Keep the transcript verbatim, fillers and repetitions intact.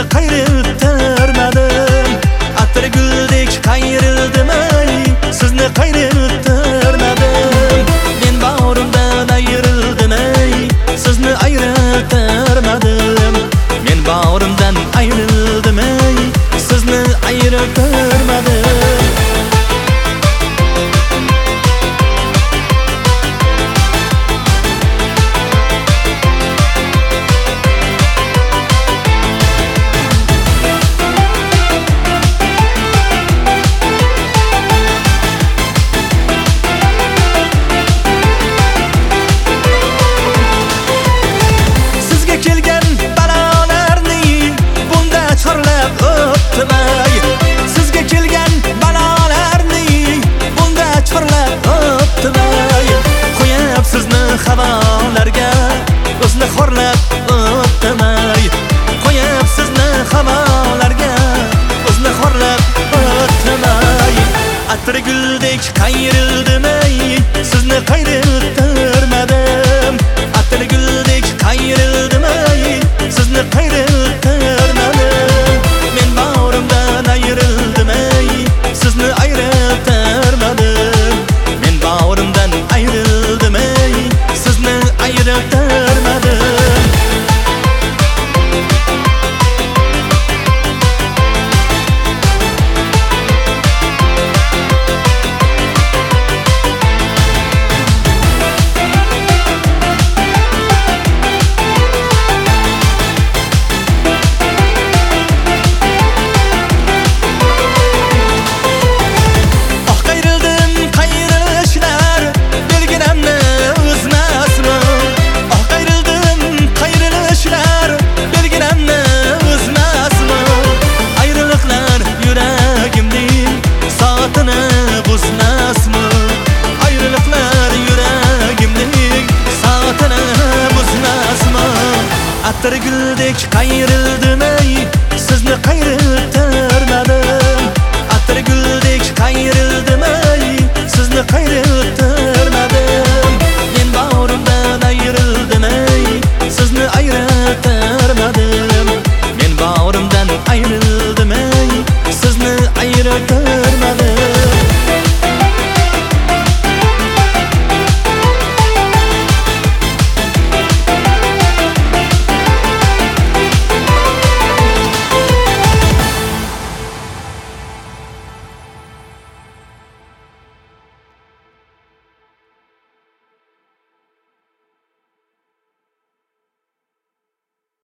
qayriltirmadim. Atir guldek qayrildim ey, sizni qayriltirmadim. Men bag'rimdan ayrildim ey, sizni ayriltirmadim. Men bag'rimdan ayrildim ey, sizni ayriltirmadim. Sizga kelgan balolarni bunda chorlab o'tmay, qo'yib sizni havolarga, o'zni xorlab o'tmay, qo'yib sizni havolarga, o'zni xorlab o'tmay. Atir guldek qayrildim ey, sizni qayriltirmadim. Atir guldek qayrildim ey, sizni qayriltirmadim. Men bag'rimdan ayrildim ey, sizni ayriltirmadim. Men bag'rimdan ayrildim ey, sizni ayriltirmadim. Atir guldek qayrildim ey, sizni qayriltirmadim. Atir guldek qayrildim ey, sizni qayriltirmadim.